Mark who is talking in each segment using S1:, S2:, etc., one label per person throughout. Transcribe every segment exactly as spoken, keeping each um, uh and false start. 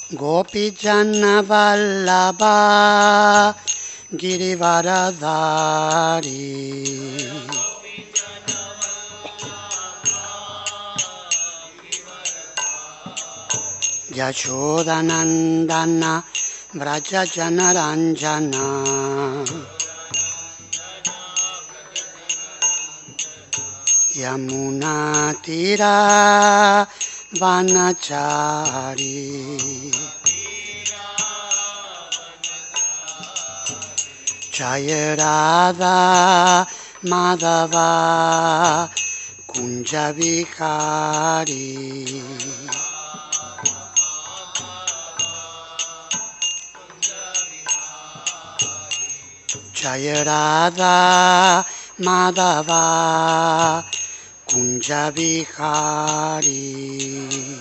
S1: Gopijana Vallabha Girivaradhari Yashodanandana Vraja Janaranjana Yamuna Tira Vanachari Jaya Radha Madhava Kunja Vikari Jaya Radha Madhava Kunja Vikari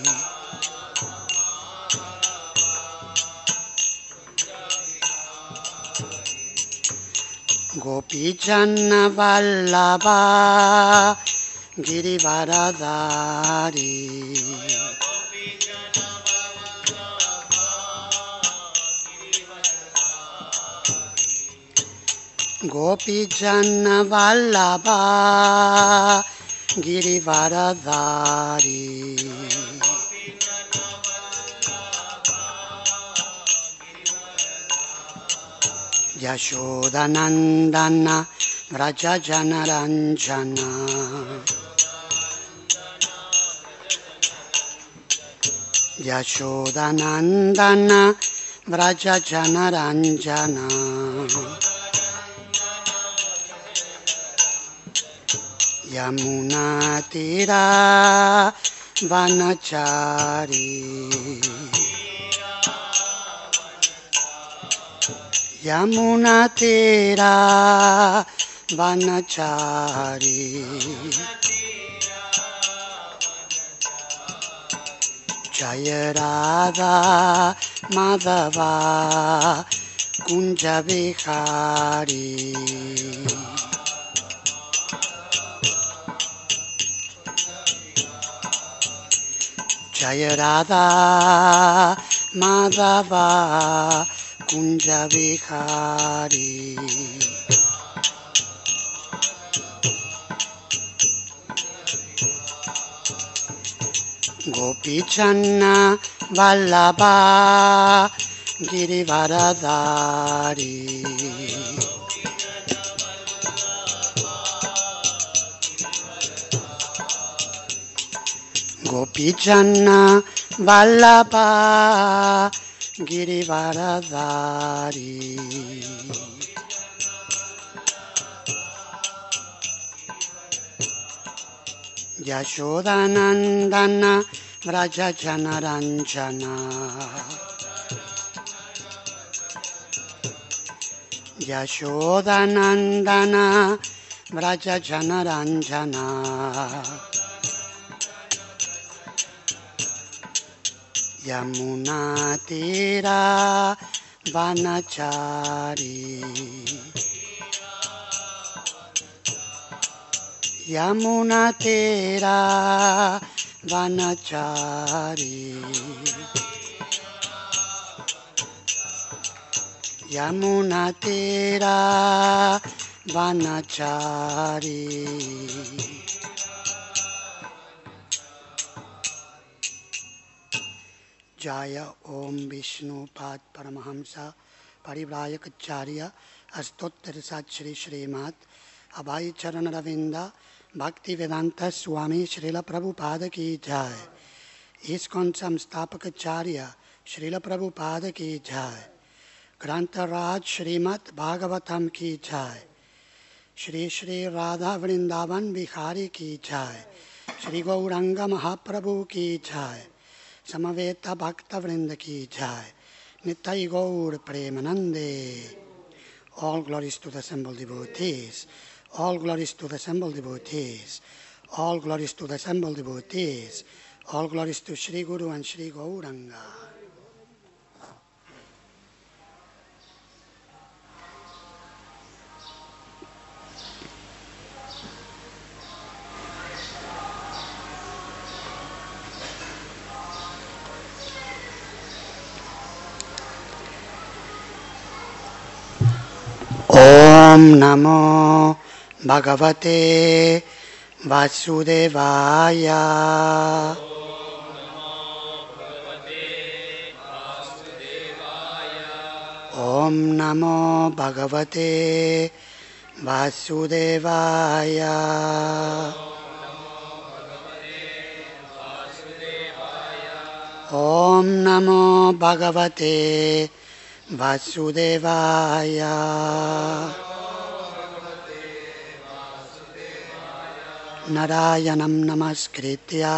S1: Gopijana Vallabha Girivaradhari Gopijana Vallabha Girivaradhari Yashodanandana Vraja Janaranjana Yashodanandana Vraja Janaranjana Yamuna Tira Vanachari Yamuna Tira Vanachari Jaya Radha Madhava Kunja Vikari Jaya Radha Madhava Kunja Vikari Gopijana Vallabha Girivaradhari Gopijana Vallabha Girivaradhari Yashodanandana Vraja Janaranjana Yashodanandana Vraja Janaranjana Yamuna Tira Vanachari Yamuna Tira Vanachari Yamuna Tira Vanachari Jaya Om Vishnu Pad Paramahamsa Parivrayakacharya Astottara Sat Shri Srimat Abhay Charan Ravinda Bhakti Vedanta Swami Srila Prabhupada Ki Jai ISKCON Samstapakacharya Srila Prabhupada Ki Jai Grantha Raj Srimat Bhagavatam Ki Jai Shri Shri Radha Vrindavan Bihari Ki Jai Shri Gauranga Mahaprabhu Ki Jai Samaveta Bhakta Vrinda Ki Jai Nittai Gaur Premanande. All glories to the assembled devotees. All glories to the assembled devotees. All glories to the assembled devotees. All glories to Shri Guru and Shri Gauranga. Namo Bhagavate Vasudevaya. Om Namo Bhagavate Vasudevaya. Om Namo Bhagavate Vasudevaya. Narayanam Namaskritya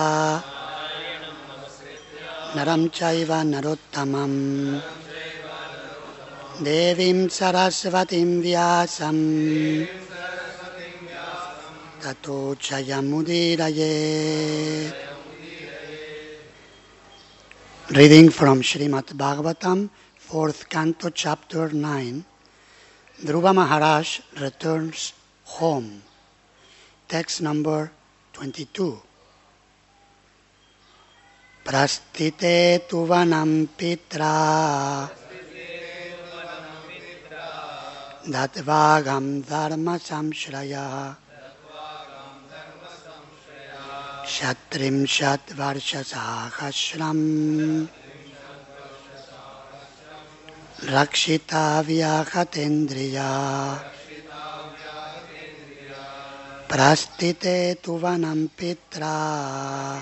S1: Naram Chaiva Narottamam Devim Sarasvatim Vyasam Tato Chayamudiraye. Reading from Srimad Bhagavatam, fourth canto, chapter nine. Dhruva Maharaj returns home. Text number twenty-two. Prastite tuvanam pitra datvagam dharma samshraya shatrim shatvarsha sahasram rakshita vyakatendriya. Prastite tuvanam pitra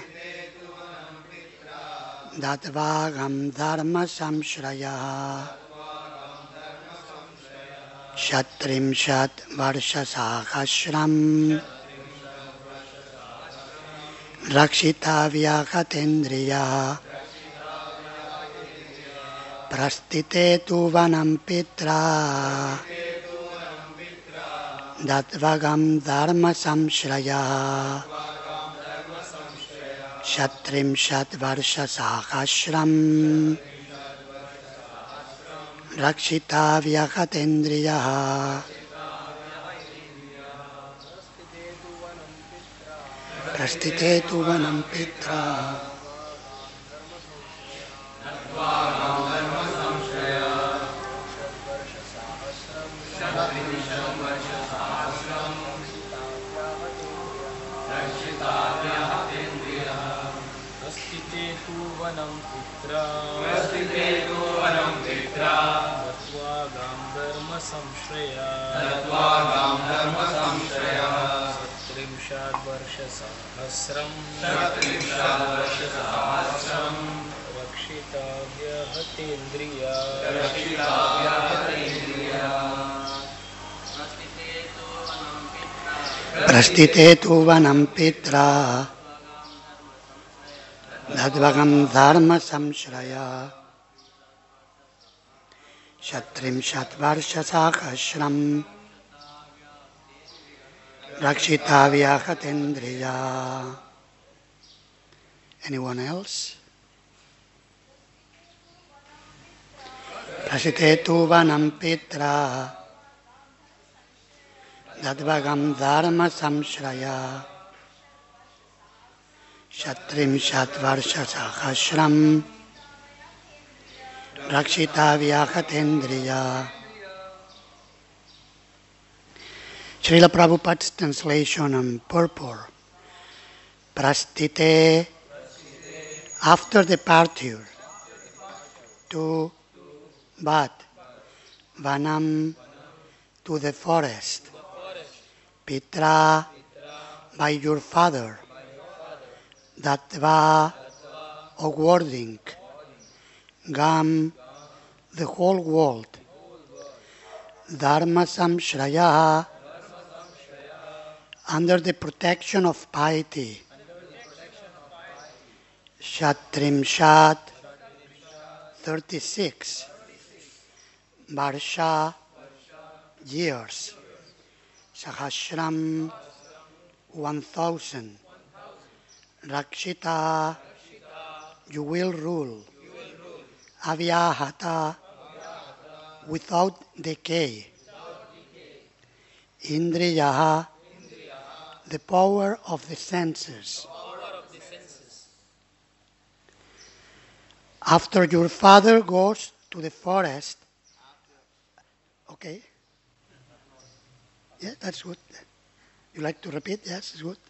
S1: datvagam dharma samshraya shatrim shat varsha sahasram rakshita vyakatendriya. Prastite tuvanam pitra datvagam dharma samshraya shatrim shat varsha sahasram rakshita vyakatendriya. Prastite tuvanam pitra
S2: Tatvagam dharma samshraya Satrimshad varsha sahasram Satrimshad varsha sahasram Rakshita vyahatendriya Rakshita vyahatendriya.
S1: Prastite tuvanam pitra datvagam dharma samshraya shatrim shatvarsha sahasram rakshita vyakatendriya. Anyone else? Prastite tuvanam pitra datvagam dharma samshraya shatrim shatvarsha sahasram rakshita vyakatendriya. Srila Prabhupada's translation on purport. Prastite, after departure, to Bhat, Vanam, to the forest, Pitra, by your father, Dattva, awarding, Gam, the whole world, Dharma samshraya, under the protection of piety, Shatrimshat, thirty-six, Varsha, years, Sahasram, one thousand, Rakshita, you will rule, Avyahata, without decay, Indriyaha, the power of the senses. After your father goes to the forest, okay, Yeah, that's good. You like to repeat? Yes, it's good.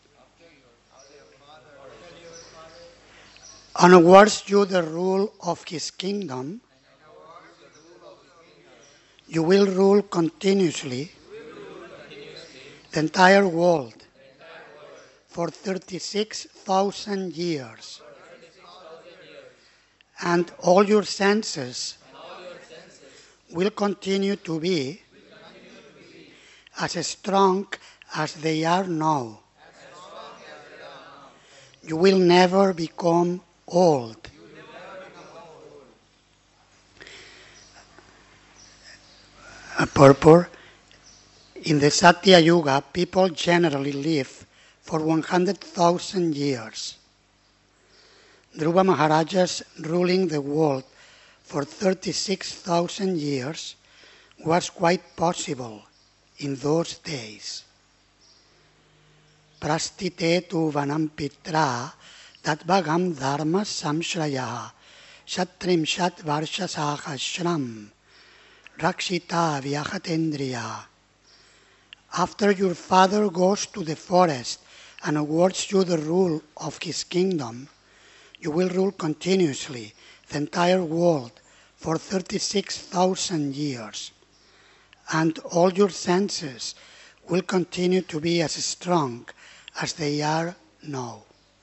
S1: And awards you the rule of his kingdom, you will rule continuously the entire world for thirty-six thousand years. And all your senses will continue to be as strong as they are now. You will never become old. A purport. In the Satya Yuga, people generally live for one hundred thousand years. Dhruva Maharaja's ruling the world for thirty-six thousand years was quite possible in those days. Prastite tu vanam pitra tatvagam dharma samshraya shatrimshat varshasahasram rakshita vyakhatendriya. After your father goes to the forest and awards you the rule of his kingdom, you will rule continuously the entire world for thirty-six thousand years, and all your senses will continue to be as strong as they are now.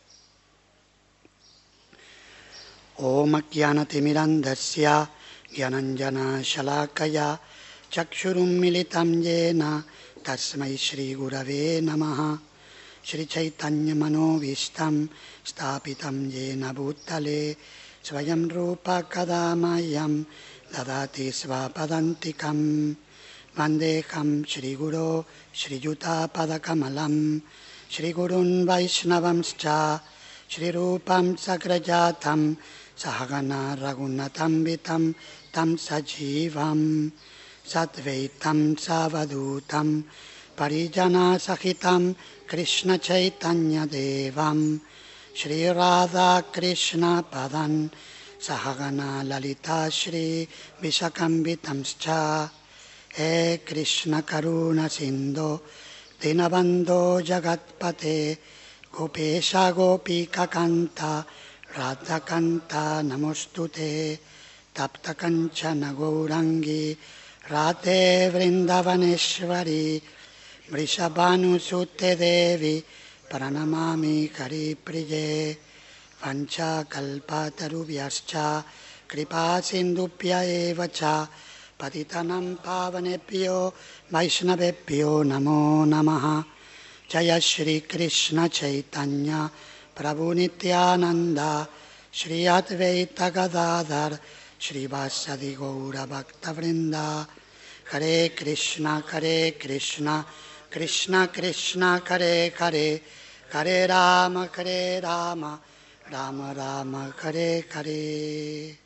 S1: Om Jnanatimirandasya Jnananjana Shalakaya Chakshurum Militam Yena Tasmai Shri Gurave Namaha Shri Chaitanya Manovistam Stapitam Yena Bhutale Svayam Rupa Kadamayam Dadati Svapadantikam Vandeham Shri Guru Shri Yuta Padakamalam Shri Gurun Vaishnavamscha Shri Rupam Sagrajatam Sahagana Ragunatam Vitam Tam Sajivam Satvaitam Savadutam Parijana Sahitam Krishna Chaitanya Devam Shri Radha Krishna Padan Sahagana Lalita Shri Vishakambitamscha He Krishna Karuna Sindhu Dinabando Jagatpate Gopesha Gopika Kanta Radha Kanta Namostute Tapta Kanchana Gaurangi Radhe Vrindavaneshwari Vrishabhanu Sute Devi Pranamami Kari Priye Vancha Kalpatarubhyascha Kripa Sindhupya Evacha Patitanam Pavanebhyo Vaishnavebhyo Namo Namaha Jaya Shri Krishna Chaitanya Prabhu Nityananda Shri Advaita Gadadhar Shri Vasadi Gaura Bhakta Vrinda Hare Krishna Hare Krishna Krishna Krishna Hare Hare Hare Rama Hare Rama Rama Rama Hare Hare.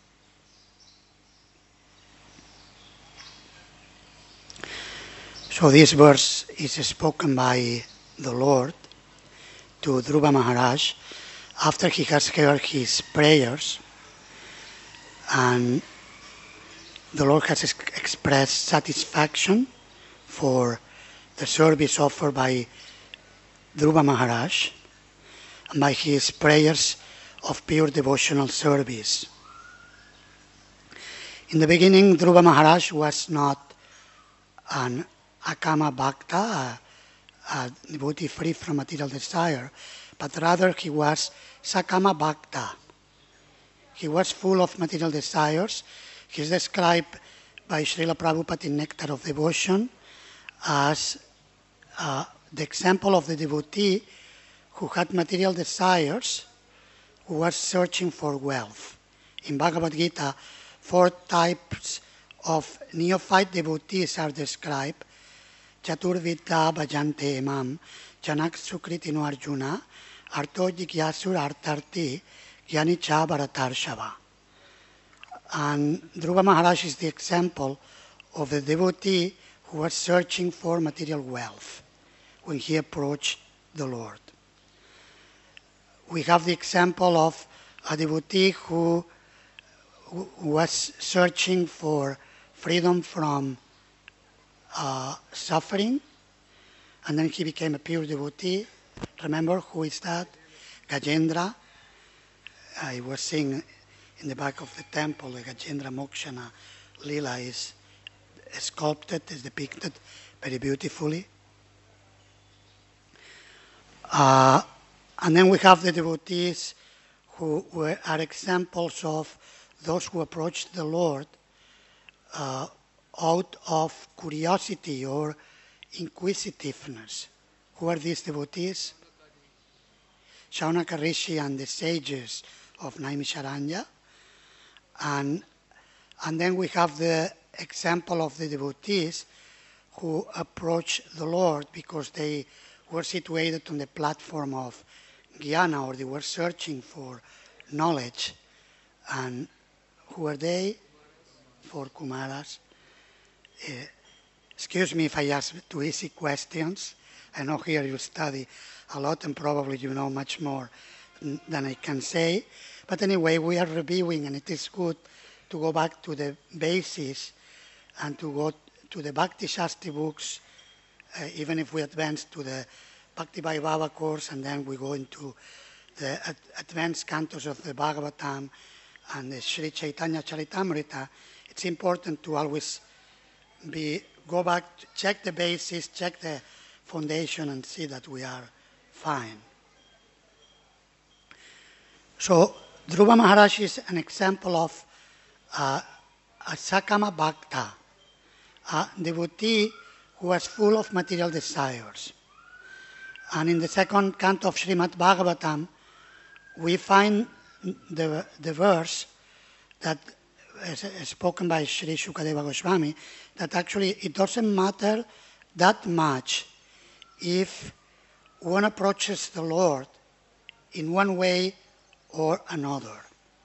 S1: So this verse is spoken by the Lord to Dhruva Maharaj after he has heard his prayers, and the Lord has expressed satisfaction for the service offered by Dhruva Maharaj and by his prayers of pure devotional service. In the beginning, Dhruva Maharaj was not an Akama Bhakta, a, a devotee free from material desire, but rather he was Sakama Bhakta. He was full of material desires. He is described by Srila Prabhupada in Nectar of Devotion as uh, the example of the devotee who had material desires, who was searching for wealth. In Bhagavad Gita, four types of neophyte devotees are described. Chaturvidya bhajante emam janak sukritino arjuna arto jigyasur artarti jnani cha bharatarshava. And Dhruva Maharaj is the example of the devotee who was searching for material wealth when he approached the Lord. We have the example of a devotee who, who was searching for freedom from uh, suffering, and then he became a pure devotee. Remember who is that? Gajendra. I was seeing in the back of the temple, the Gajendra Mokshana Lila is sculpted, is depicted very beautifully. Uh, and then we have the devotees who were, are examples of those who approached the Lord uh, out of curiosity or inquisitiveness. Who are these devotees? Shaunaka Rishi and the sages of Naimisharanya. And, and then we have the example of the devotees who approach the Lord because they were situated on the platform of Jnana, or they were searching for knowledge. And who are they? For Kumaras. Uh, excuse me if I ask too easy questions. I know here you study a lot and probably you know much more than I can say. But anyway, we are reviewing, and it is good to go back to the basis and to go to the Bhakti Shastri books, uh, even if we advance to the Bhakti Vaibhava course and then we go into the ad- advanced cantos of the Bhagavatam and the Sri Chaitanya Charitamrita. It's important to always be go back, check the basis, check the foundation, and see that we are fine. So Dhruva Maharaj is an example of uh, a Sakama Bhakta, a devotee who was full of material desires. And in the second canto of Srimad Bhagavatam, we find the, the verse that is spoken by Sri Shukadeva Goswami, that actually it doesn't matter that much if one approaches the Lord in one way or another.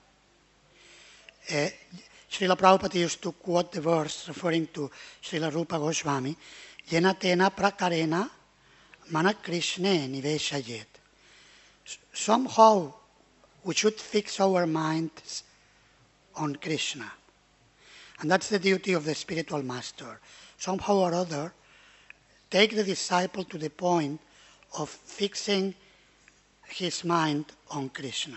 S1: Uh, Srila Prabhupada used to quote the verse referring to Srila Rupa Goswami, Yena tena prakarena mana Krishne niveshayet. Somehow we should fix our minds on Krishna. And that's the duty of the spiritual master. Somehow or other, take the disciple to the point of fixing his mind on Krishna.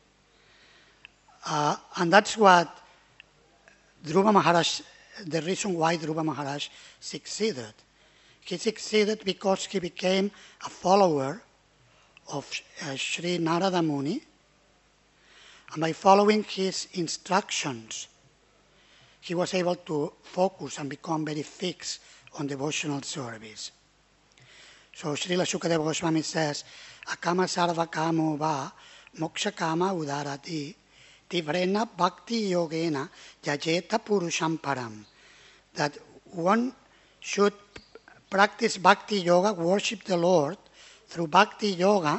S1: Uh, and that's what Dhruva Maharaj, the reason why Dhruva Maharaj succeeded. He succeeded because he became a follower of uh, Sri Narada Muni, and by following his instructions, he was able to focus and become very fixed on devotional service. So Srila Shukadeva Goswami says, Akama sarva kamo va moksha kama udarati tivrena bhakti yogena yajeta purusham param. That one should practice bhakti yoga, worship the Lord through bhakti yoga,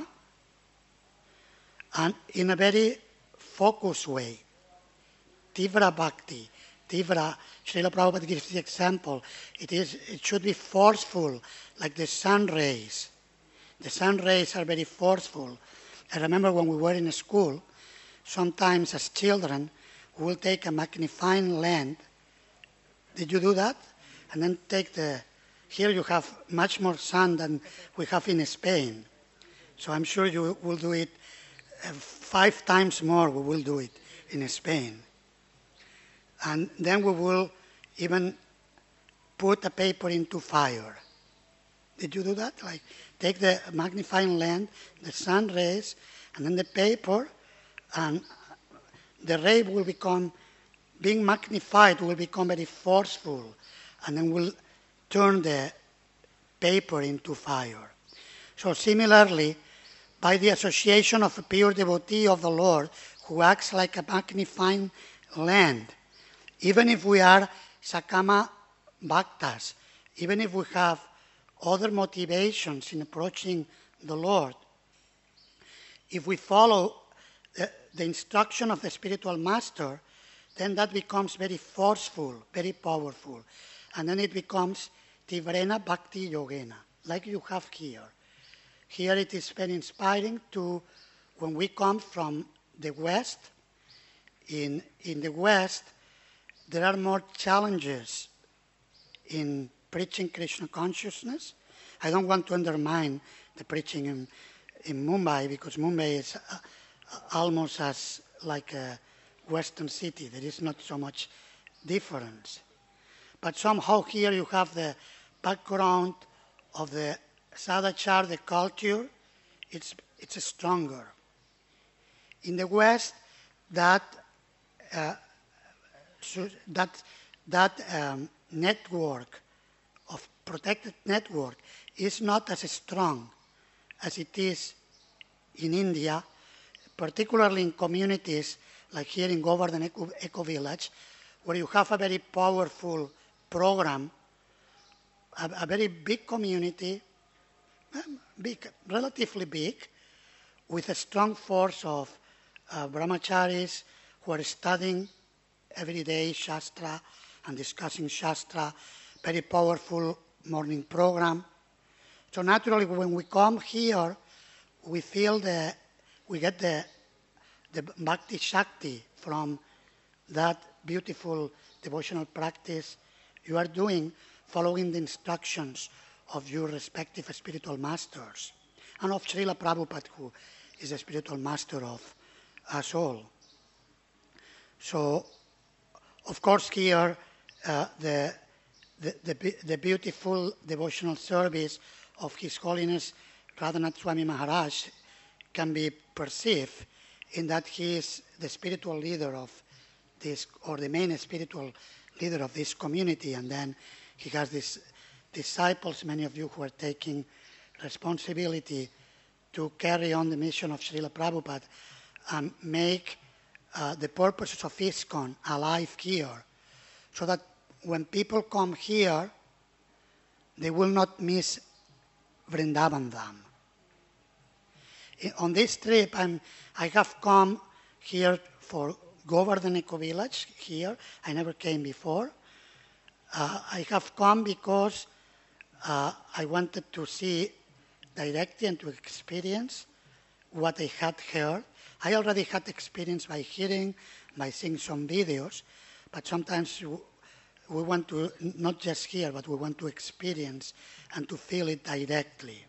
S1: and in a very focused way. Tivra bhakti. Tivra, Srila Prabhupada gives the example. It is. It should be forceful, like the sun rays. The sun rays are very forceful. I remember when we were in school, sometimes as children, we will take a magnifying lens. Did you do that? And then take the, here you have much more sun than we have in Spain. So I'm sure you will do it uh, five times more, we will do it in Spain. And then we will even put a paper into fire. Did you do that? Like take the magnifying lens, the sun rays, and then the paper, and the ray will become, being magnified, will become very forceful, and then will turn the paper into fire. So similarly, by the association of a pure devotee of the Lord who acts like a magnifying lens, even if we are Sakama Bhaktas, even if we have other motivations in approaching the Lord, if we follow the, the instruction of the spiritual master, then that becomes very forceful, very powerful. And then it becomes Tivrena Bhakti Yogena, like you have here. Here it is very inspiring to, when we come from the West, in, in the West, there are more challenges in preaching Krishna consciousness. I don't want to undermine the preaching in, in Mumbai, because Mumbai is uh, almost as like a Western city. There is not so much difference. But somehow here you have the background of the Sadachar, the culture, it's, it's stronger. In the West, that, uh, so that, that um, network of protected network is not as strong as it is in India, particularly in communities like here in Govardhan Eco, Eco Village, where you have a very powerful program, a, a very big community, big, relatively big, with a strong force of uh, brahmacharis who are studying every day Shastra and discussing Shastra, very powerful morning program. So naturally, when we come here, we feel the, we get the, the Bhakti Shakti from that beautiful devotional practice you are doing, following the instructions of your respective spiritual masters, and of Srila Prabhupada, who is the spiritual master of us all. So, of course, here uh, the, the, the, the beautiful devotional service of His Holiness Radhanath Swami Maharaj can be perceived in that he is the spiritual leader of this, or the main spiritual leader of this community, and then he has these disciples, many of you who are taking responsibility to carry on the mission of Srila Prabhupada and make uh, the purposes of ISKCON alive here, so that when people come here, they will not miss Vrindavan Dham. On this trip, I'm, I have come here for Govardhan Eco Village here. I never came before. Uh, I have come because uh, I wanted to see directly and to experience what I had heard. I already had experience by hearing, by seeing some videos, but sometimes we want to not just hear, but we want to experience and to feel it directly.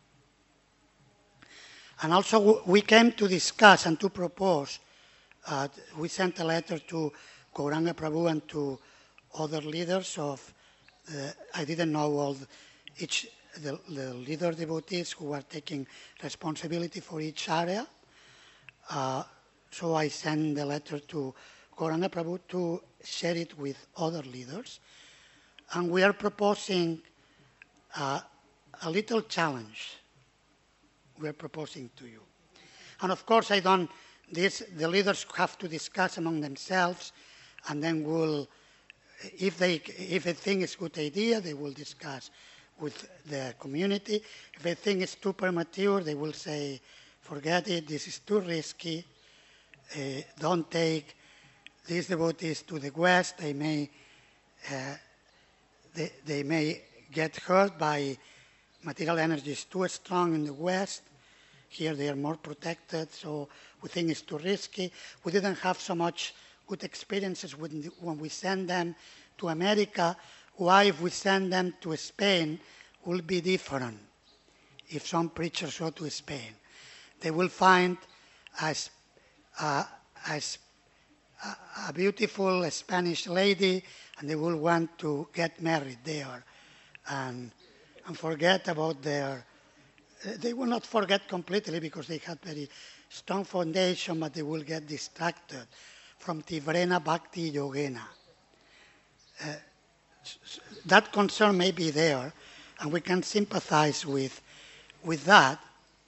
S1: And also we came to discuss and to propose, uh, we sent a letter to Gauranga Prabhu and to other leaders of, the, I didn't know all the, each, the, the leader devotees who were taking responsibility for each area. Uh, so I sent the letter to Gauranga Prabhu to share it with other leaders. And we are proposing uh, a little challenge we are proposing to you. And of course, I don't, this, the leaders have to discuss among themselves, and then we'll, if they, if they think it's a good idea, they will discuss with the community. If they think it's too premature, they will say, forget it, this is too risky, uh, don't take these devotees to the West, they may, uh, they, they may get hurt by material energy is too strong in the West. Here they are more protected, so we think it's too risky. We didn't have so much good experiences when, when we send them to America. Why, if we send them to Spain, will be different if some preachers go to Spain. They will find as, uh, as a, a beautiful Spanish lady, and they will want to get married there and, and forget about their... They will not forget completely because they had very strong foundation, but they will get distracted from Tivrena Bhakti Yogena. Uh, that concern may be there, and we can sympathize with, with that.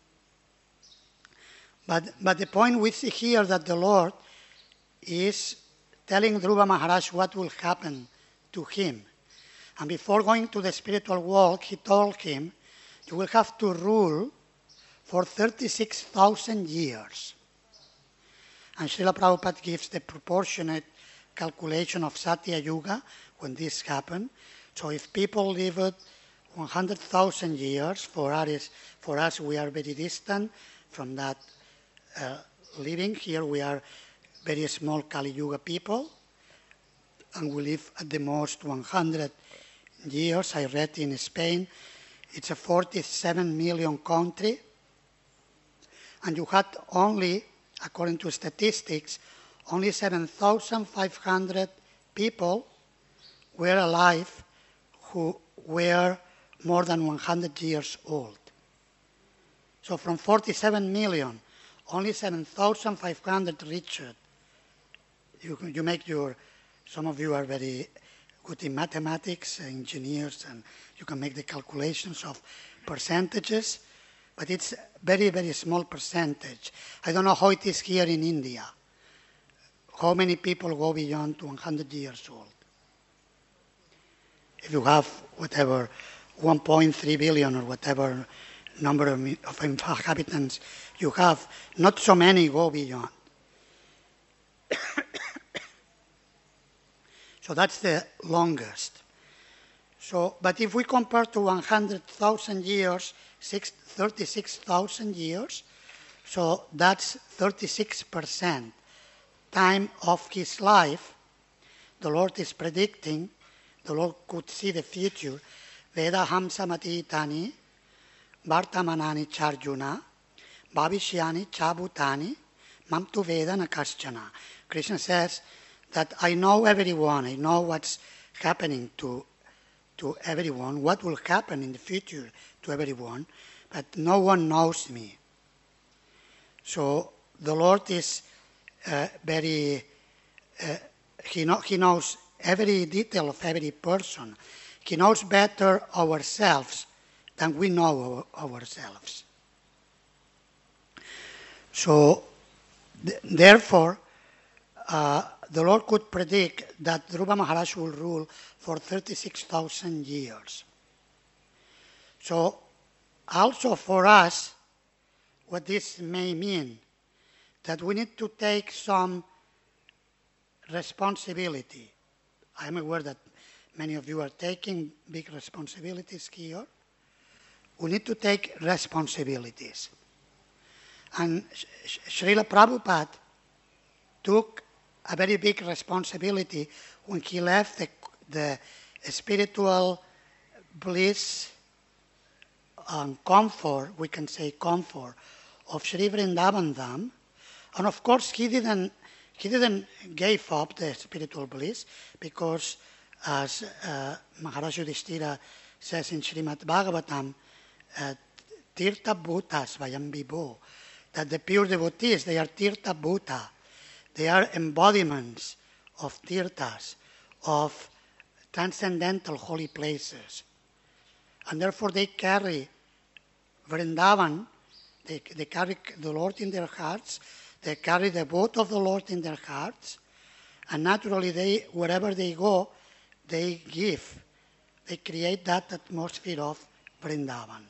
S1: But, but the point we see here that the Lord is telling Dhruva Maharaj what will happen to him. And before going to the spiritual world, he told him, you will have to rule for thirty-six thousand years. And Srila Prabhupada gives the proportionate calculation of Satya Yuga when this happened. So if people lived one hundred thousand years, for us, for us we are very distant from that uh, living. Here we are very small Kali Yuga people, and we live at the most one hundred years. I read in Spain, it's a forty-seven million country, and you had only, according to statistics, only seven thousand five hundred people were alive who were more than one hundred years old. So from forty-seven million, only seven thousand five hundred reached. You, you make your, some of you are very good in mathematics, engineers, and you can make the calculations of percentages, but it's very, very small percentage. I don't know how it is here in India. How many people go beyond one hundred years old? If you have whatever, one point three billion or whatever number of, of inhabitants you have, not so many go beyond. So that's the longest. So, but if we compare to one hundred thousand years, thirty-six thousand years, so that's thirty-six percent time of his life. The Lord is predicting, the Lord could see the future. Veda hamsamati tani, vartamanani charjuna, bhavishyani chabutani, mamtu veda nakaschana. Krishna says that I know everyone, I know what's happening to, to everyone, what will happen in the future to everyone, but no one knows me. So the Lord is uh, very, uh, he, know, he knows every detail of every person. He knows better ourselves than we know our, ourselves. So, th- therefore, uh, the Lord could predict that Dhruva Maharaj will rule for thirty-six thousand years. So, also for us, what this may mean, that we need to take some responsibility. I'm aware that many of you are taking big responsibilities here. We need to take responsibilities. And Srila Prabhupada took a very big responsibility when he left the, the spiritual bliss and comfort, we can say comfort, of Sri Vrindavan Dham. And of course, he didn't, he didn't give up the spiritual bliss because, as uh, Maharaj Yudhishthira says in Srimad Bhagavatam, uh, Tirtha Bhutas Vayam Vibho, that the pure devotees, they are Tirtha Bhuta. They are embodiments of tirthas, of transcendental holy places. And therefore they carry Vrindavan, they, they carry the Lord in their hearts, they carry the boat of the Lord in their hearts, and naturally they, wherever they go, they give. They create that atmosphere of Vrindavan.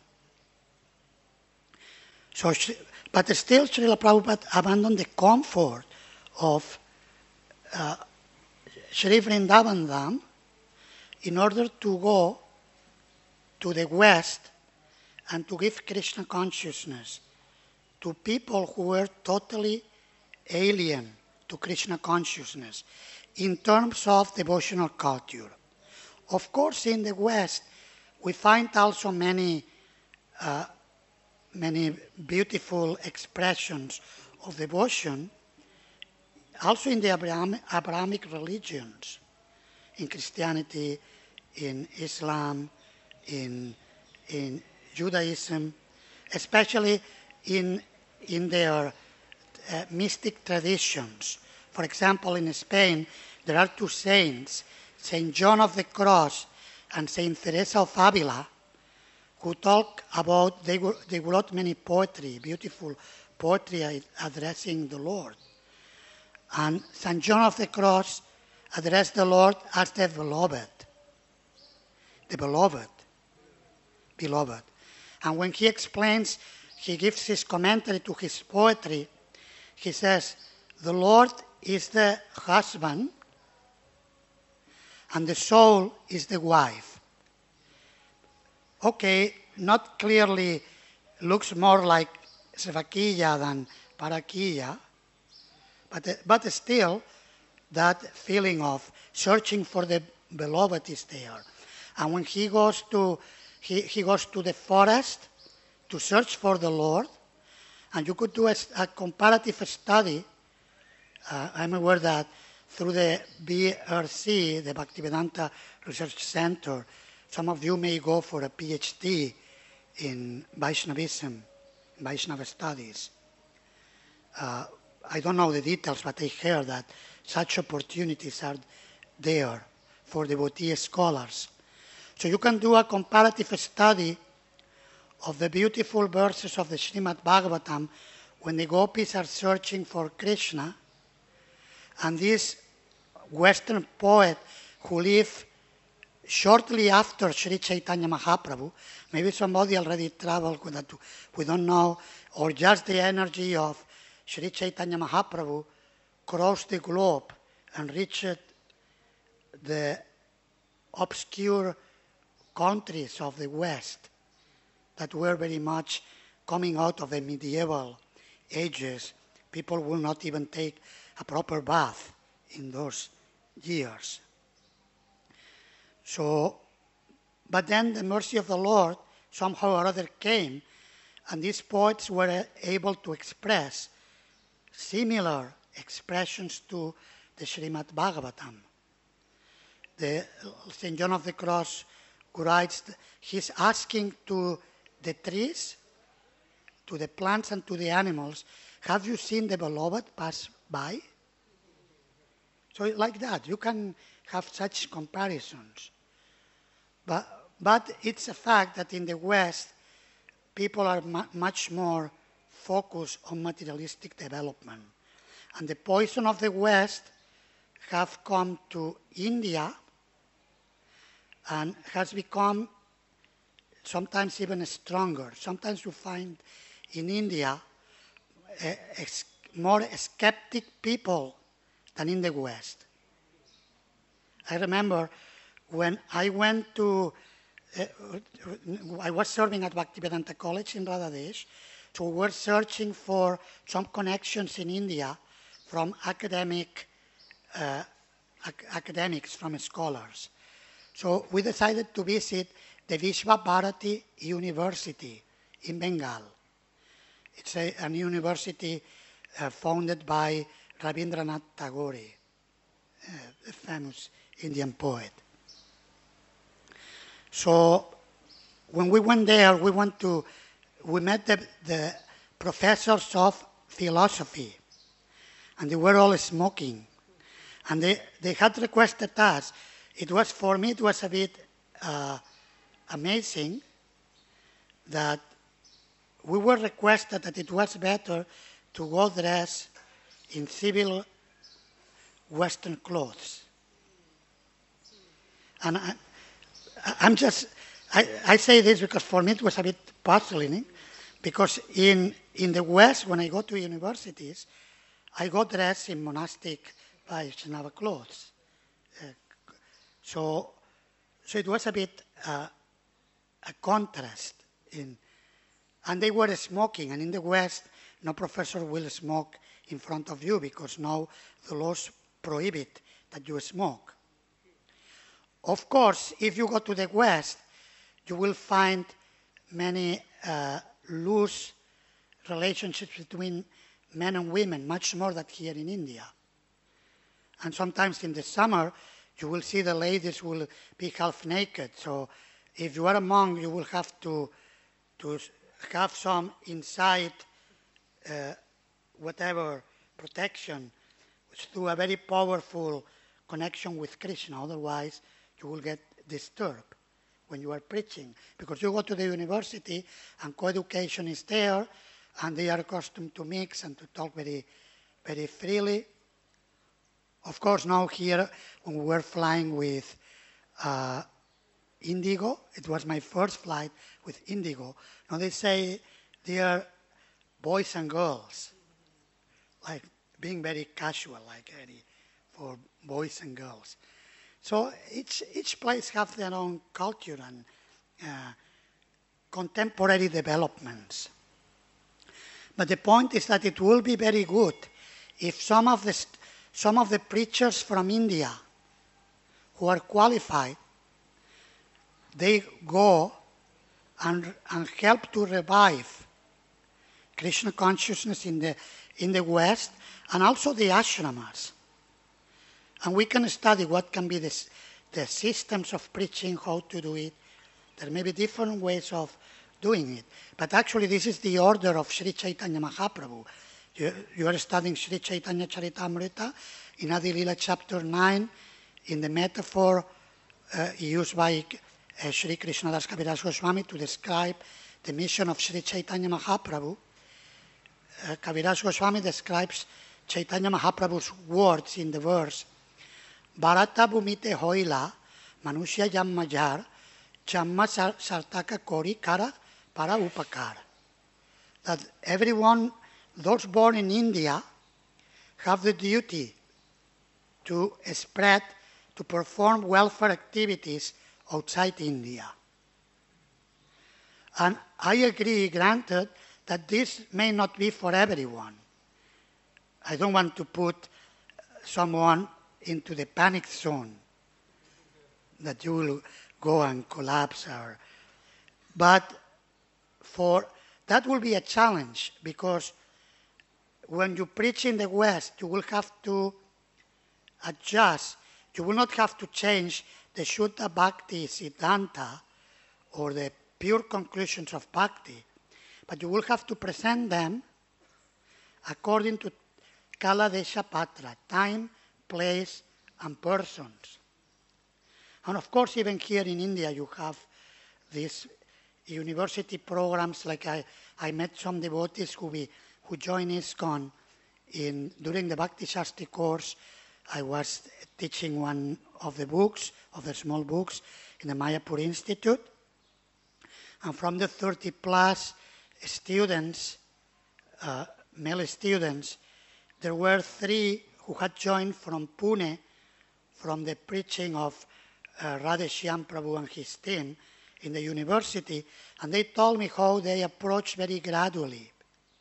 S1: So, but still Srila Prabhupada abandoned the comfort of uh, Sri Vrindavan Dham in order to go to the West and to give Krishna consciousness to people who were totally alien to Krishna consciousness in terms of devotional culture. Of course, in the West, we find also many, uh, many beautiful expressions of devotion, also in the Abraham, Abrahamic religions, in Christianity, in Islam, in, in Judaism, especially in, in their uh, mystic traditions. For example, in Spain, there are two saints, Saint John of the Cross and Saint Teresa of Avila, who talk about, they, were, they wrote many poetry, beautiful poetry addressing the Lord. And Saint John of the Cross addressed the Lord as the beloved. The beloved. Beloved. And when he explains, he gives his commentary to his poetry, he says, the Lord is the husband and the soul is the wife. Okay, not clearly, looks more like Svakiya than Parakiya, but, but still that feeling of searching for the beloved is there. And when he goes to he, he goes to the forest to search for the Lord, and you could do a, a comparative study. Uh, I'm aware that through the B R C, the Bhaktivedanta Research Center, some of you may go for a PhD in Vaishnavism, Vaishnava studies. Uh, I don't know the details, but I hear that such opportunities are there for devotee scholars. So you can do a comparative study of the beautiful verses of the Srimad Bhagavatam when the gopis are searching for Krishna, and this Western poet who lived shortly after Sri Chaitanya Mahaprabhu, maybe somebody already traveled with that, we don't know, or just the energy of Sri Chaitanya Mahaprabhu crossed the globe and reached the obscure countries of the West that were very much coming out of the medieval ages. People will not even take a proper bath in those years. So, but then the mercy of the Lord somehow or other came, and these poets were able to express similar expressions to the Srimad Bhagavatam. The Saint John of the Cross writes, he's asking to the trees, to the plants and to the animals, have you seen the beloved pass by? So like that, you can have such comparisons. But, but it's a fact that in the West, people are mu- much more focused on materialistic development. And the poison of the West have come to India and has become sometimes even stronger. Sometimes you find in India a, a, more skeptic people than in the West. I remember when I went to, uh, I was serving at Bhaktivedanta College in Radhadesh, so we were searching for some connections in India from academic, uh, ac- academics, from scholars. So we decided to visit the Vishva Bharati University in Bengal. It's a, an university uh, founded by Rabindranath Tagore, uh, a famous Indian poet. So when we went there, we went to, we met the, the professors of philosophy, and they were all smoking. And they, they had requested us. It was, for me, it was a bit uh, amazing that we were requested that it was better to go dress in civil Western clothes. And I, I'm just, I, I say this because for me it was a bit puzzling, because in, in the West, when I go to universities, I go dressed in monastic Vaishnava clothes. Uh, so, so it was a bit uh, a contrast. In, and they were smoking, and in the West, no professor will smoke in front of you because now the laws prohibit that you smoke. Of course, if you go to the West, you will find many uh, loose relationships between men and women, much more than here in India. And sometimes in the summer, you will see the ladies will be half naked. So if you are a monk, you will have to, to have some inside, uh, whatever, protection through a very powerful connection with Krishna. Otherwise, you will get disturbed when you are preaching. Because you go to the university and co-education is there, and they are accustomed to mix and to talk very, very freely. Of course, now here, when we were flying with uh, Indigo, it was my first flight with Indigo. Now they say they are boys and girls, like being very casual, like very for boys and girls. So each each place has their own culture and uh, contemporary developments. But the point is that it will be very good if some of the some of the preachers from India who are qualified they go and, and help to revive Krishna consciousness in the, in the West, and also the ashramas. And we can study what can be the, the systems of preaching, how to do it. There may be different ways of doing it. But actually, this is the order of Sri Chaitanya Mahaprabhu. You, you are studying Sri Chaitanya Charitamrita in Adi Lila chapter nine, in the metaphor uh, used by uh, Sri Krishnadas Kaviraj Goswami to describe the mission of Sri Chaitanya Mahaprabhu. Uh, Kaviraj Goswami describes Chaitanya Mahaprabhu's words in the verse, Bharata bhumite hoila manushya jammajar jamma sartaka kori kara para upakar. That everyone, those born in India, have the duty to spread, to perform welfare activities outside India. And I agree, granted, that this may not be for everyone. I don't want to put someone into the panic zone that you will go and collapse. Or, but for that will be a challenge, because when you preach in the West, you will have to adjust. You will not have to change the Shuddha Bhakti Siddhanta or the pure conclusions of Bhakti, but you will have to present them according to Kala Desha Patra, time, place, and persons. And of course, even here in India, you have these university programs. Like I, I met some devotees who, be, who joined ISKCON in, during the Bhakti Shastri course. I was teaching one of the books, of the small books, in the Mayapur Institute. And from the thirty plus students, uh, male students, there were three who had joined from Pune, from the preaching of uh, Radheshyam Prabhu and his team in the university, and they told me how they approach very gradually.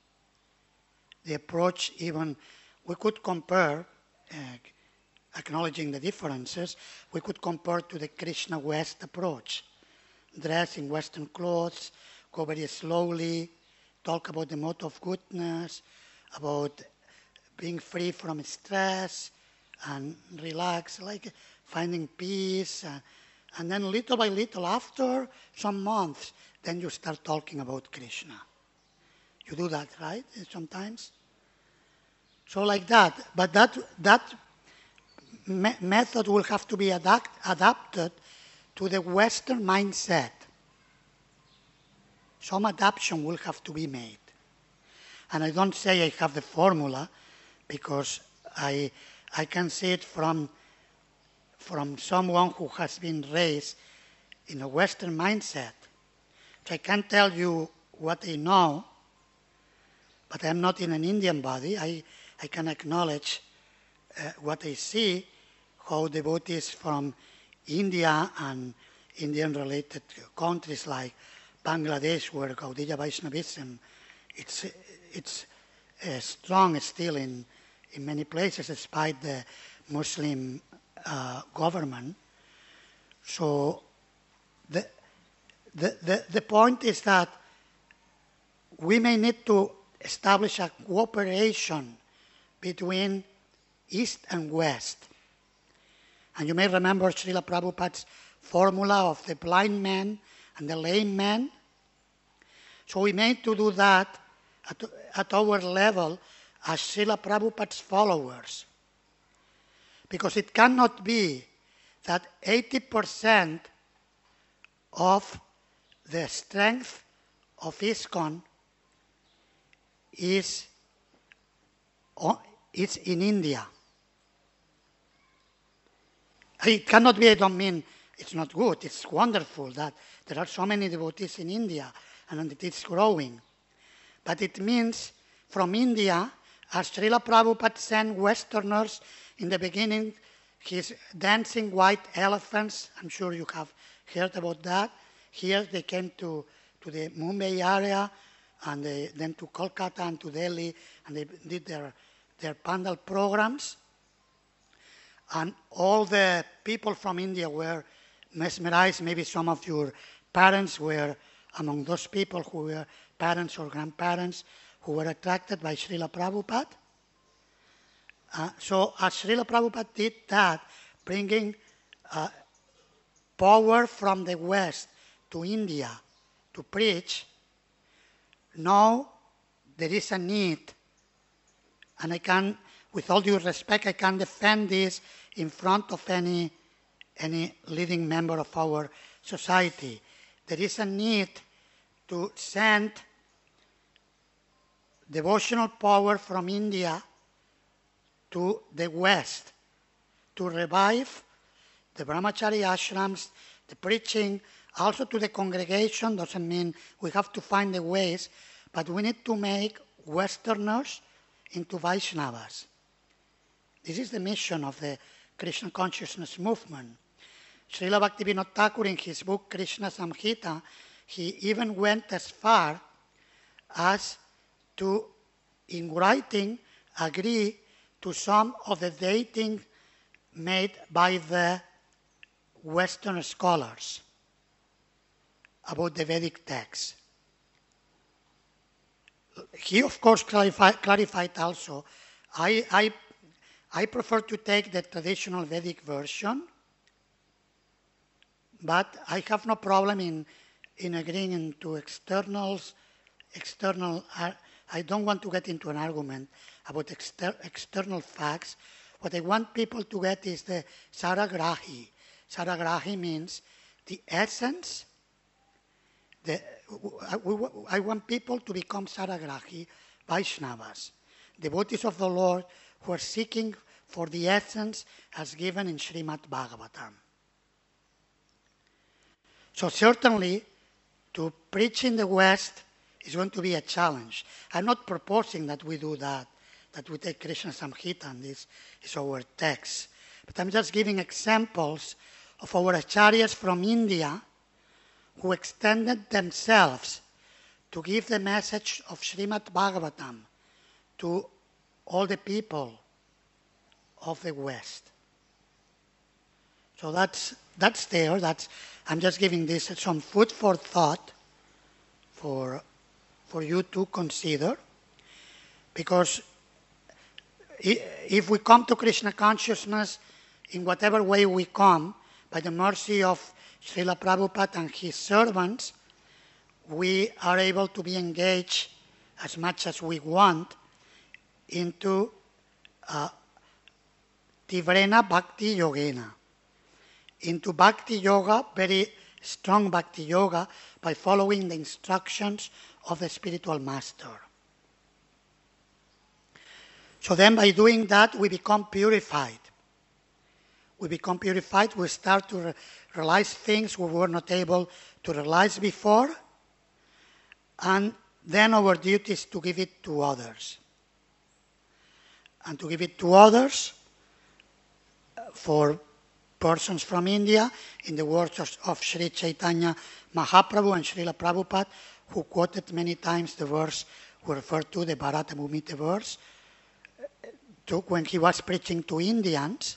S1: They approach even, we could compare, uh, acknowledging the differences, we could compare to the Krishna West approach. Dress in Western clothes, go very slowly, talk about the mode of goodness, about being free from stress and relax, like finding peace. Uh, and then little by little, after some months, then you start talking about Krishna. You do that, right, sometimes? So like that. But that, that me- method will have to be adapt, adapted to the Western mindset. Some adaptation will have to be made. And I don't say I have the formula, because I, I can see it from, from someone who has been raised in a Western mindset. So I can't tell you what I know, but I'm not in an Indian body. I, I can acknowledge uh, what I see, how devotees from India and Indian-related countries like Bangladesh, where Gaudiya Vaishnavism, it's, it's uh, strong still in, in many places, despite the Muslim uh, government. So the, the, the, the point is that we may need to establish a cooperation between East and West. And you may remember Srila Prabhupada's formula of the blind man and the lame man. So we need to do that at, at our level as Srila Prabhupada's followers. Because it cannot be that eighty percent of the strength of ISKCON is, is in India. It cannot be, I don't mean it's not good, it's wonderful that there are so many devotees in India and it is growing. But it means from India, as Srila Prabhupada sent Westerners in the beginning, his dancing white elephants, I'm sure you have heard about that. Here they came to, to the Mumbai area, and they, then to Kolkata and to Delhi, and they did their, their Pandal programs. And all the people from India were mesmerized. Maybe some of your parents were among those people who were parents or grandparents who were attracted by Srila Prabhupada. Uh, so as Srila Prabhupada did that, bringing uh, power from the West to India to preach, now there is a need, and I can, with all due respect, I can defend this in front of any, any leading member of our society. There is a need to send devotional power from India to the West, to revive the brahmachari ashrams, the preaching, also to the congregation. Doesn't mean we have to find the ways, but we need to make Westerners into Vaishnavas. This is the mission of the Krishna consciousness movement. Srila Bhaktivinoda Thakur, in his book Krishna Samhita, he even went as far as to, in writing, agree to some of the dating made by the Western scholars about the Vedic texts. He, of course, clarified, clarified also, I, I, I prefer to take the traditional Vedic version, but I have no problem in, in agreeing into externals, external, I don't want to get into an argument about exter, external facts. What I want people to get is the Saragrahi. Saragrahi means the essence. The, I, I want people to become Saragrahi, Vaishnavas, devotees of the Lord who are seeking for the essence as given in Srimad Bhagavatam. So certainly, to preach in the West is going to be a challenge. I'm not proposing that we do that, that we take Krishna Samhita and this is our text. But I'm just giving examples of our acharyas from India who extended themselves to give the message of Srimad Bhagavatam to all the people of the West. So that's that's there. That's I'm just giving this some food for thought for for you to consider, because if we come to Krishna consciousness in whatever way we come, by the mercy of Srila Prabhupada and his servants, we are able to be engaged as much as we want into uh, Tivrena Bhakti Yogena, into Bhakti Yoga, very strong Bhakti Yoga, by following the instructions of the spiritual master. So then by doing that, we become purified. We become purified, we start to re- realize things we were not able to realize before, and then our duty is to give it to others. And to give it to others, for persons from India, in the words of, of Sri Chaitanya Mahaprabhu and Srila Prabhupada, who quoted many times the verse we refer to, the Bharata Bhumite verse, to, when he was preaching to Indians,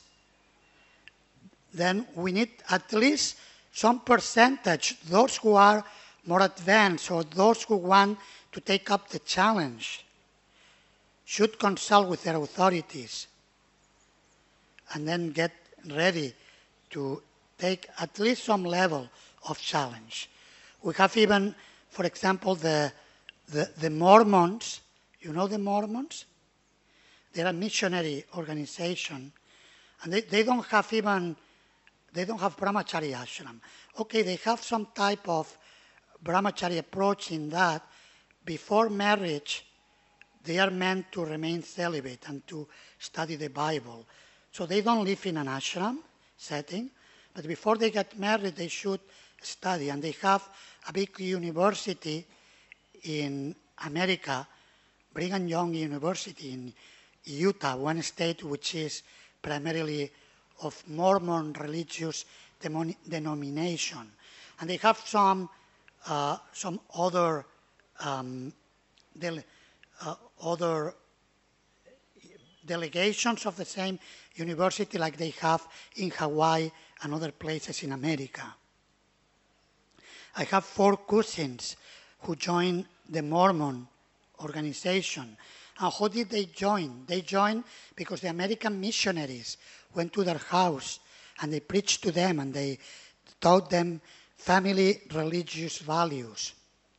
S1: then we need at least some percentage, those who are more advanced or those who want to take up the challenge should consult with their authorities and then get ready to take at least some level of challenge. We have even, for example, the, the, the Mormons. You know the Mormons? They're a missionary organization, and they, they don't have even, they don't have brahmachari ashram. Okay, they have some type of brahmachari approach in that before marriage, they are meant to remain celibate and to study the Bible. So they don't live in an ashram setting, but before they get married, they should study. And they have a big university in America, Brigham Young University in Utah, one state which is primarily of Mormon religious denomination. And they have some uh, some other um, uh, other delegations of the same university like they have in Hawaii and other places in America. I have four cousins who joined the Mormon organization. And how did they join? They joined because the American missionaries went to their house and they preached to them and they taught them family religious values.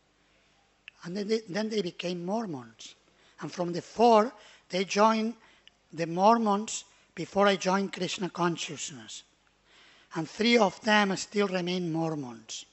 S1: And then they, then they became Mormons. And from the four, they joined the Mormons before I joined Krishna consciousness. And three of them still remain Mormons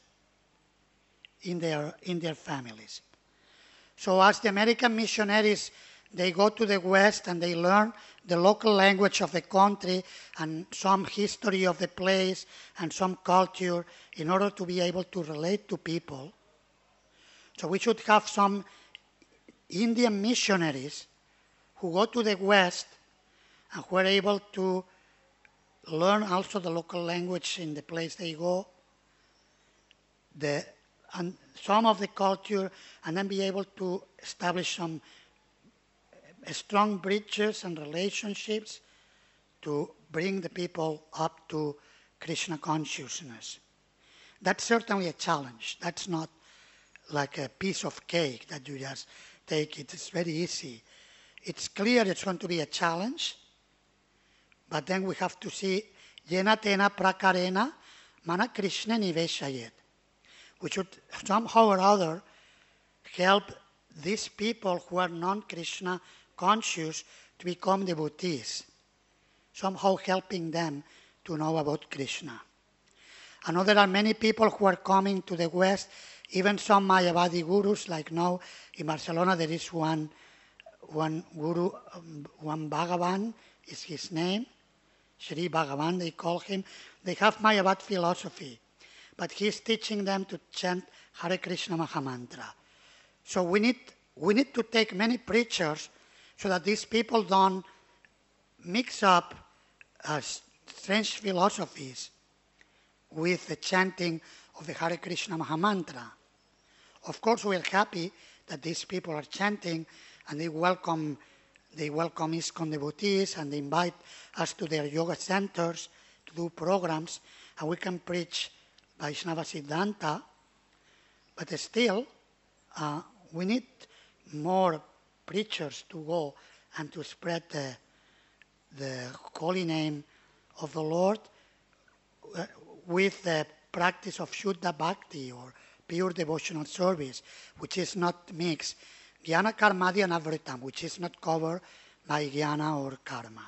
S1: in their, in their families. So as the American missionaries, they go to the West and they learn the local language of the country and some history of the place and some culture in order to be able to relate to people. So we should have some Indian missionaries who go to the West and who are able to learn also the local language in the place they go, the, and some of the culture, and then be able to establish some strong bridges and relationships to bring the people up to Krishna consciousness. That's certainly a challenge. That's not like a piece of cake that you just take it. It's very easy. It's clear it's going to be a challenge, but then we have to see Yena Tena Prakarena Mana Krishna Niveshayet. We should somehow or other help these people who are non-Krishna conscious to become devotees, somehow helping them to know about Krishna. I know there are many people who are coming to the West, even some Mayavadi gurus, like now in Barcelona there is one, one guru, um, one Bhagavan is his name, Sri Bhagavan they call him. They have Mayavad philosophy, but he's teaching them to chant Hare Krishna Mahamantra. So we need, we need to take many preachers so that these people don't mix up uh, strange philosophies with the chanting of the Hare Krishna Mahamantra. Of course, we're happy that these people are chanting and they welcome, they welcome ISKCON devotees and they invite us to their yoga centers to do programs, and we can preach Vaishnava Siddhanta, but still, uh, we need more preachers to go and to spread the, the holy name of the Lord uh, with the practice of Shuddha Bhakti or pure devotional service, which is not mixed. Jnana Karmadya Navritam, which is not covered by Jnana or Karma.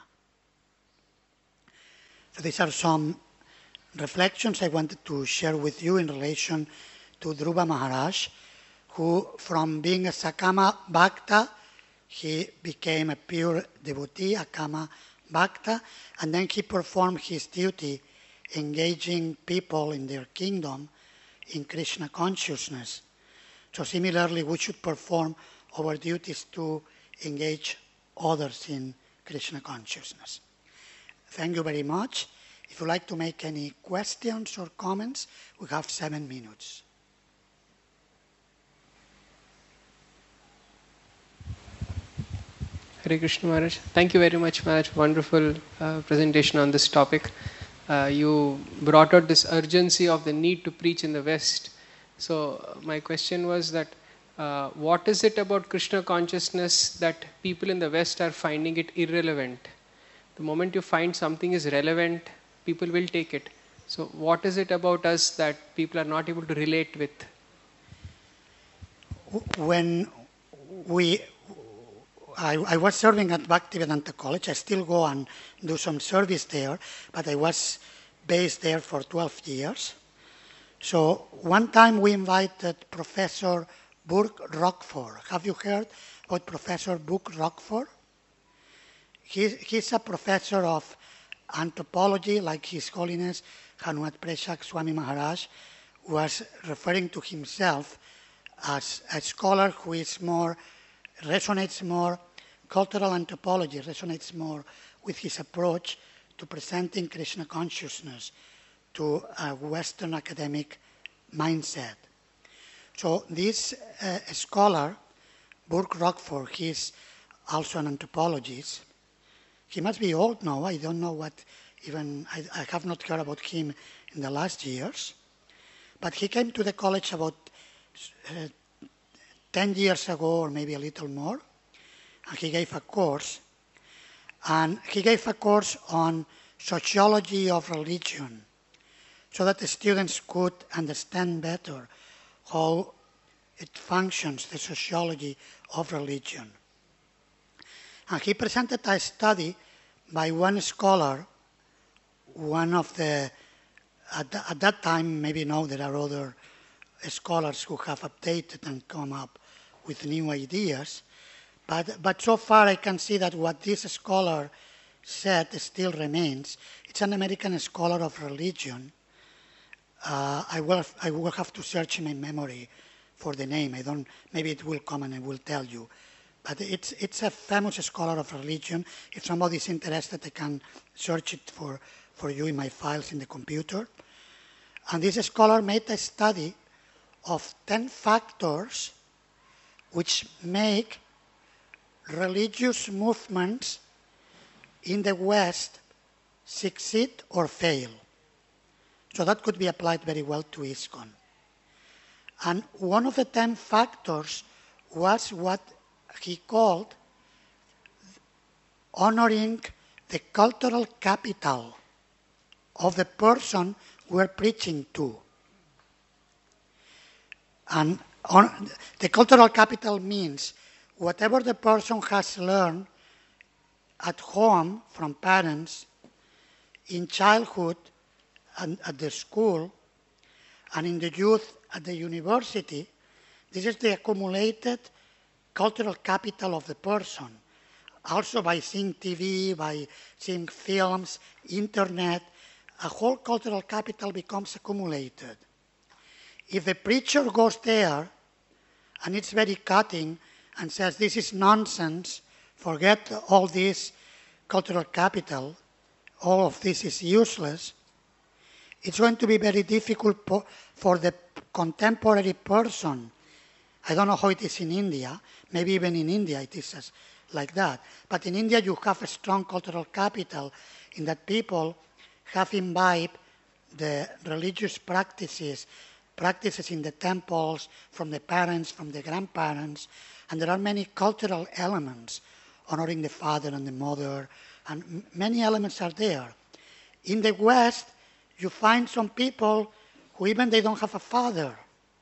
S1: So these are some reflections I wanted to share with you in relation to Dhruva Maharaj, who from being a Sakama Bhakta, he became a pure devotee, a Kama Bhakta, and then he performed his duty engaging people in their kingdom in Krishna consciousness. So similarly, we should perform our duties to engage others in Krishna consciousness. Thank you very much. If you'd like to make any questions or comments, we have seven minutes.
S3: Hare Krishna Maharaj. Thank you very much, Maharaj. Wonderful uh, presentation on this topic. Uh, you brought out this urgency of the need to preach in the West. So uh, my question was that uh, what is it about Krishna consciousness that people in the West are finding it irrelevant? The moment you find something is relevant, people will take it. So what is it about us that people are not able to relate with?
S1: When we I, I was serving at Bhaktivedanta College. I still go and do some service there, but I was based there for twelve years. So one time we invited Professor Burke Rockford. Have you heard about Professor Burke Rockford? He, he's a professor of anthropology, like His Holiness Hanumat Preshak Swami Maharaj was referring to himself as a scholar who is more resonates more, cultural anthropology resonates more with his approach to presenting Krishna consciousness to a Western academic mindset. So this uh, scholar, Burke Rockford, he is also an anthropologist, he must be old now. I don't know what even, I, I have not heard about him in the last years. But he came to the college about uh, ten years ago, or maybe a little more, and he gave a course. And he gave a course on sociology of religion, so that the students could understand better how it functions, the sociology of religion. And he presented a study by one scholar, one of the, at, the, at that time, maybe now there are other scholars who have updated and come up with new ideas, but, but so far I can see that what this scholar said still remains. It's an American scholar of religion. Uh, I, will, I will have to search in my memory for the name. I don't, maybe it will come and I will tell you. But it's, it's a famous scholar of religion. If somebody is interested, I can search it for, for you in my files in the computer. And this scholar made a study of ten factors which make religious movements in the West succeed or fail. So that could be applied very well to ISKCON. And one of the ten factors was what he called honoring the cultural capital of the person we're preaching to. And on, the cultural capital means whatever the person has learned at home from parents, in childhood, and at the school, and in the youth at the university, this is the accumulated cultural capital of the person. Also by seeing T V, by seeing films, internet, a whole cultural capital becomes accumulated. If the preacher goes there and it's very cutting and says, this is nonsense, forget all this cultural capital, all of this is useless, it's going to be very difficult for the contemporary person. I don't know how it is in India. Maybe even in India it is like that. But in India you have a strong cultural capital in that people have imbibed the religious practices, practices in the temples, from the parents, from the grandparents, and there are many cultural elements, honoring the father and the mother, and many elements are there. In the West, you find some people who even they don't have a father.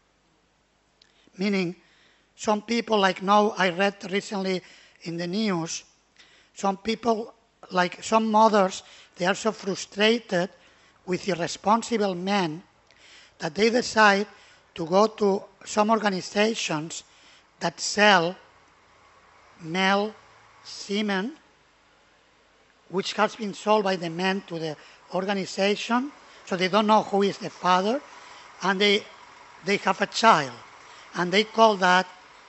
S1: Meaning, some people like now, I read recently in the news, some people, like some mothers, they are so frustrated with irresponsible men that they decide to go to some organizations that sell male semen, which has been sold by the men to the organization, so they don't know who is the father, and they, they have a child. And they call that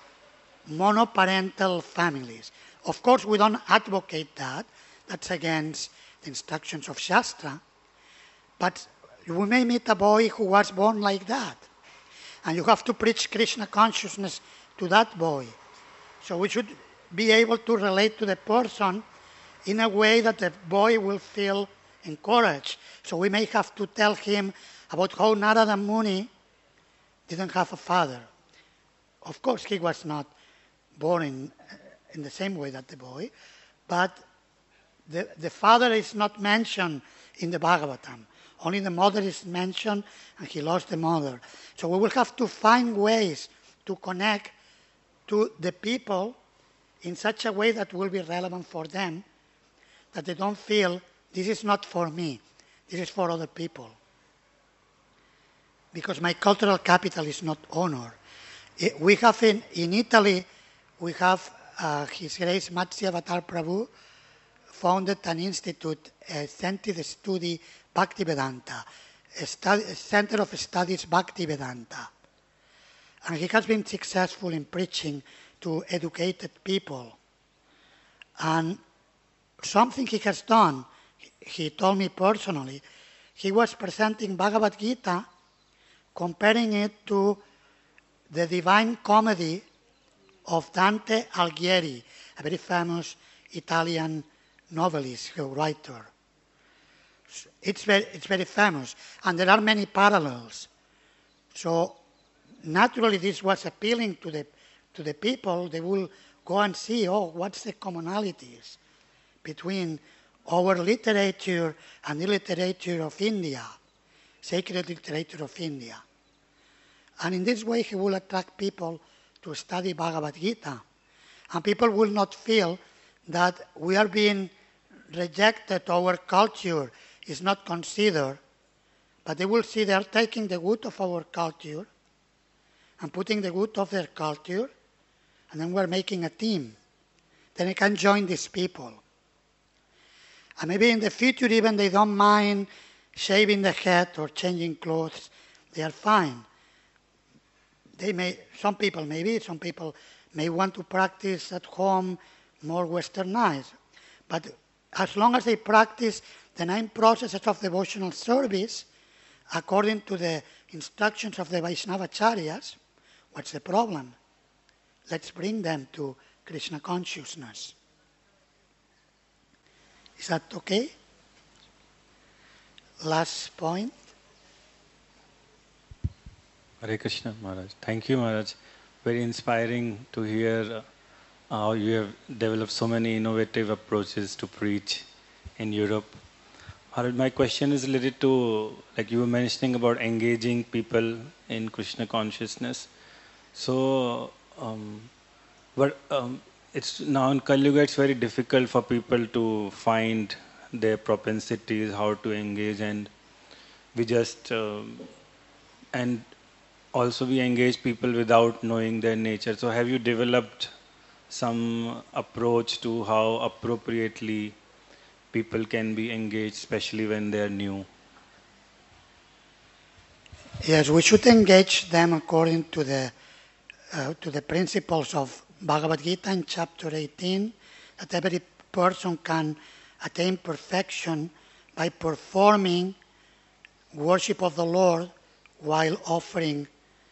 S1: monoparental families. Of course, we don't advocate that. That's against the instructions of Shastra. But we may meet a boy who was born like that. And you have to preach Krishna consciousness to that boy. So we should be able to relate to the person in a way that the boy will feel encouraged. So we may have to tell him about how Narada Muni didn't have a father. Of course, he was not born in, in the same way that the boy, but the, the father is not mentioned in the Bhagavatam. Only the mother is mentioned, and he lost the mother. So we will have to find ways to connect to the people in such a way that will be relevant for them, that they don't feel, this is not for me, this is for other people. Because my cultural capital is not honor. We have in, in Italy, we have uh, His Grace Matsya-Avatar Prabhu founded an institute, a Center to Study Bhaktivedanta, a, study, a Center of Studies Bhaktivedanta. And he has been successful in preaching to educated people. And something he has done, he told me personally, he was presenting Bhagavad Gita, comparing it to the Divine Comedy of Dante Alighieri, a very famous Italian novelist, a writer. It's very, it's very famous, and there are many parallels. So naturally this was appealing to the, to the people. They will go and see, oh, what's the commonalities between our literature and the literature of India, sacred literature of India. And in this way he will attract people to study Bhagavad Gita. And people will not feel that we are being rejected, our culture is not considered, but they will see they are taking the good of our culture and putting the good of their culture, and then we're making a team. Then I can join these people. And maybe in the future even they don't mind shaving the head or changing clothes. They are fine. They may, some people maybe, some people may want to practice at home more westernized. But as long as they practice the nine processes of devotional service according to the instructions of the Vaishnavacharyas, what's the problem? Let's bring them to Krishna consciousness. Is that okay? Last point.
S4: Hare Krishna, Maharaj. Thank you, Maharaj. Very inspiring to hear how you have developed so many innovative approaches to preach in Europe. Maharaj, my question is related to, like you were mentioning about engaging people in Krishna consciousness. So, um, but um, it's now in Kali Yuga, it's very difficult for people to find their propensities, how to engage, and we just um, and also we engage people without knowing their nature. So have you developed some approach to how appropriately people can be engaged, especially when they are new?
S1: Yes, we should engage them according to the uh, to the principles of Bhagavad Gita in chapter eighteen, that every person can attain perfection by performing worship of the Lord while offering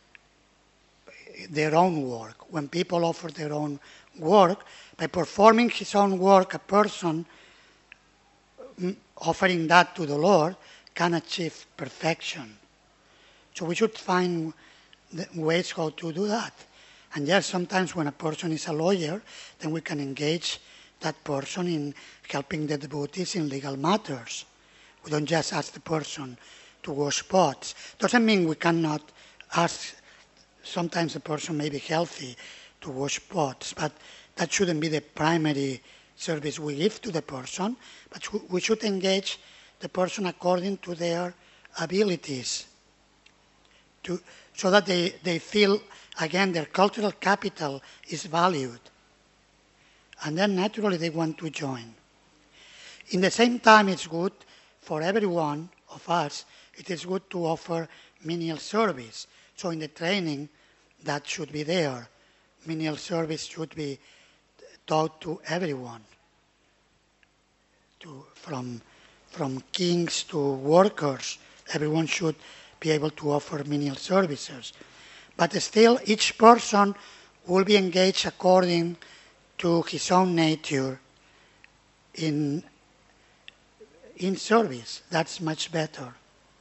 S1: their own work. When people offer their own work, by performing his own work, a person offering that to the Lord can achieve perfection. So we should find the ways how to do that. And yes, sometimes when a person is a lawyer, then we can engage that person in helping the devotees in legal matters. We don't just ask the person to wash pots. Doesn't mean we cannot ask. Sometimes a person may be healthy to wash pots, but that shouldn't be the primary service we give to the person, but we should engage the person according to their abilities, to, so that they, they feel, again, their cultural capital is valued. And then naturally they want to join. In the same time, it's good for every one of us, it is good to offer menial service. So in the training, that should be there. Menial service should be taught to everyone, to, from, from kings to workers. Everyone should be able to offer menial services. But still, each person will be engaged according to his own nature in, in service. That's much better.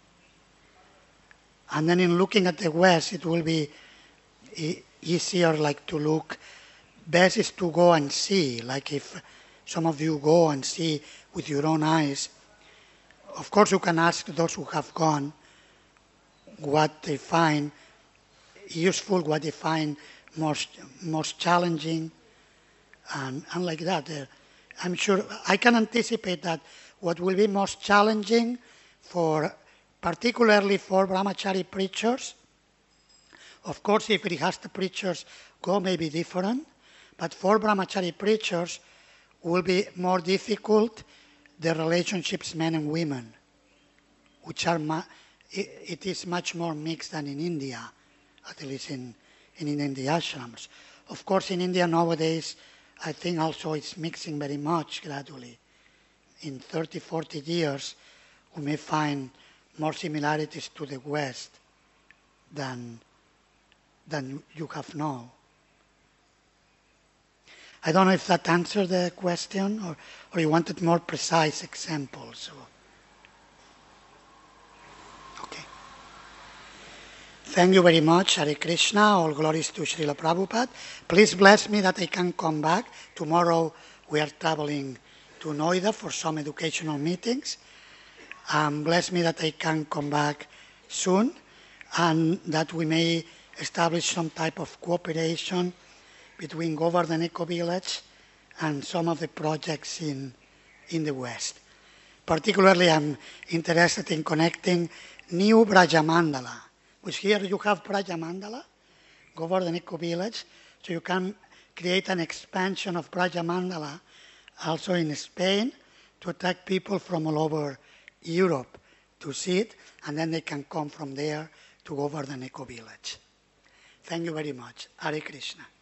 S1: And then in looking at the West, it will be e- easier like to look. Best is to go and see, like if some of you go and see with your own eyes. Of course, you can ask those who have gone what they find useful, what they find most, most challenging, and, and like that. Uh, I'm sure I can anticipate that what will be most challenging for particularly for brahmachari preachers. Of course, if grihastha preachers go, may be different, but for brahmachari preachers will be more difficult the relationships men and women, which are ma- it, it is much more mixed than in India, at least in, in Indian ashrams. Of course, in India nowadays, I think also it's mixing very much gradually. In thirty, forty years, we may find more similarities to the West than, than you have now. I don't know if that answered the question, or, or you wanted more precise examples. Or... Okay. Thank you very much, Hare Krishna. All glories to Srila Prabhupada. Please bless me that I can come back. Tomorrow we are traveling to Noida for some educational meetings. Um, bless me that I can come back soon, and that we may establish some type of cooperation between Govardhan Eco Village and some of the projects in, in the West. Particularly, I'm interested in connecting new Brajamandala, which here you have Brajamandala, Govardhan Eco Village, so you can create an expansion of Brajamandala also in Spain to attract people from all over Europe to see it, and then they can come from there to Govardhan Eco Village. Thank you very much. Hare Krishna.